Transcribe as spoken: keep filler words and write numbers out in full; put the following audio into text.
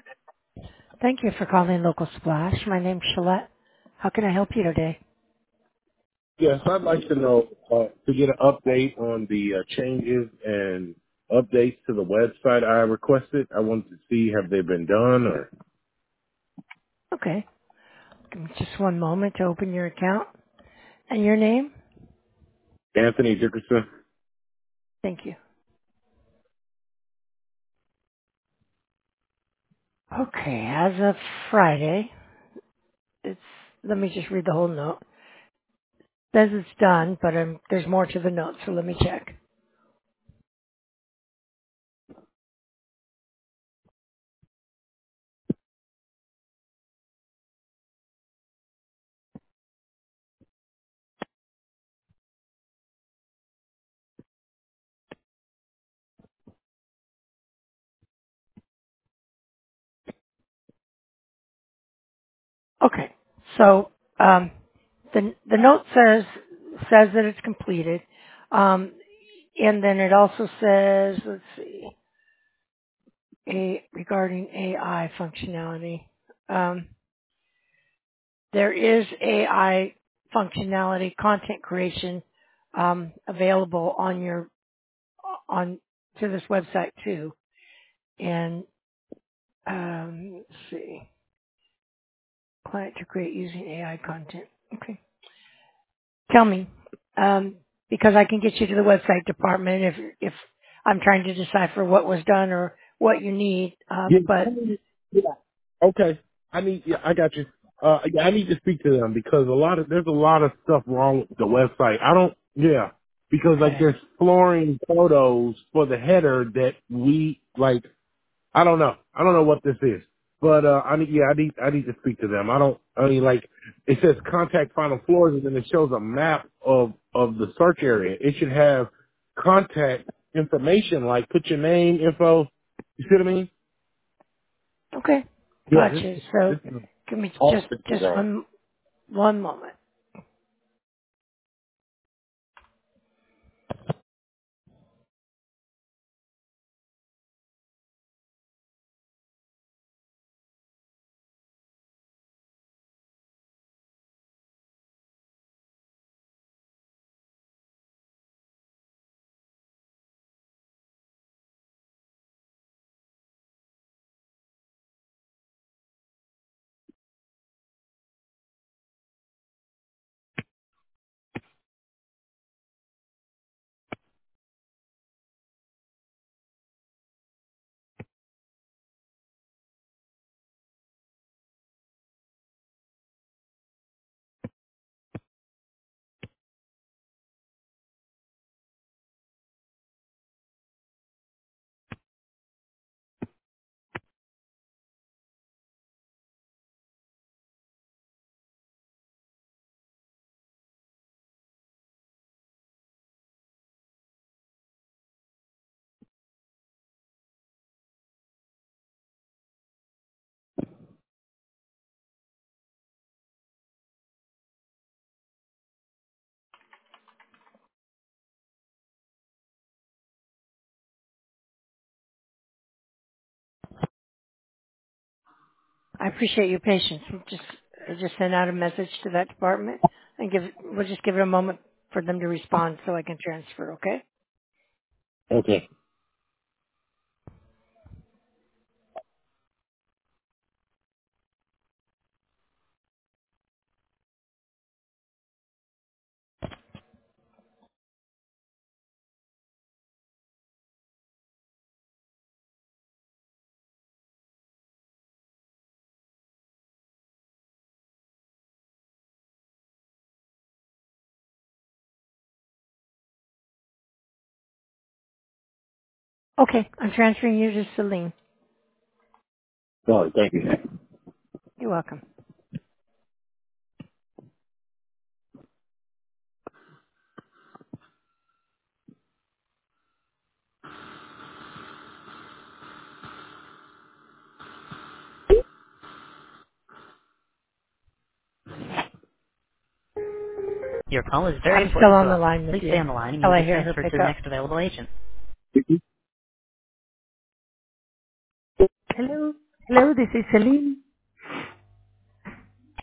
Thank you for calling Local Splash. My name's Shalette. How can I help you today? Yes, I'd like to know uh, to get an update on the uh, changes and updates to the website I requested. I wanted to see have they been done or Okay. Give me just one moment to open your account. And your name? Anthony Dickerson. Thank you. Okay, as of Friday, it's, let me just read the whole note. Says it's done, but um, there's more to the note, so let me check. Okay, so um, the the note says says that it's completed, um, and then it also says, let's see, a regarding A I functionality. Um, there is A I functionality, content creation um, available on your on to this website too. And um, let's see, client to create using A I content. Okay, tell me, um, because I can get you to the website department if if I'm trying to decipher what was done or what you need. Uh, yeah, I but need- yeah. Okay, I need yeah, I got you. Uh, yeah, I need to speak to them because a lot of there's a lot of stuff wrong with the website. I don't yeah because like okay, there's flooring photos for the header that we like. I don't know. I don't know what this is. But uh I need yeah, I need I need to speak to them. I don't I mean like it says contact final floors and then it shows a map of of the search area. It should have contact information like put your name, info. You see what I mean? okay, Yeah, this gotcha. is So this is give me all just this is just wrong. one one moment. I appreciate your patience. We'll just I just send out a message to that department and give we'll just give it a moment for them to respond so I can transfer. Okay. Okay. Okay. I'm transferring you to Celine. All right, thank you. You're welcome. Your call is very I'm still important to on the us. line with Please you stay on the line and you till will I be hear her transferred pick to the up. next available agent. Hello. Hello, this is Celine.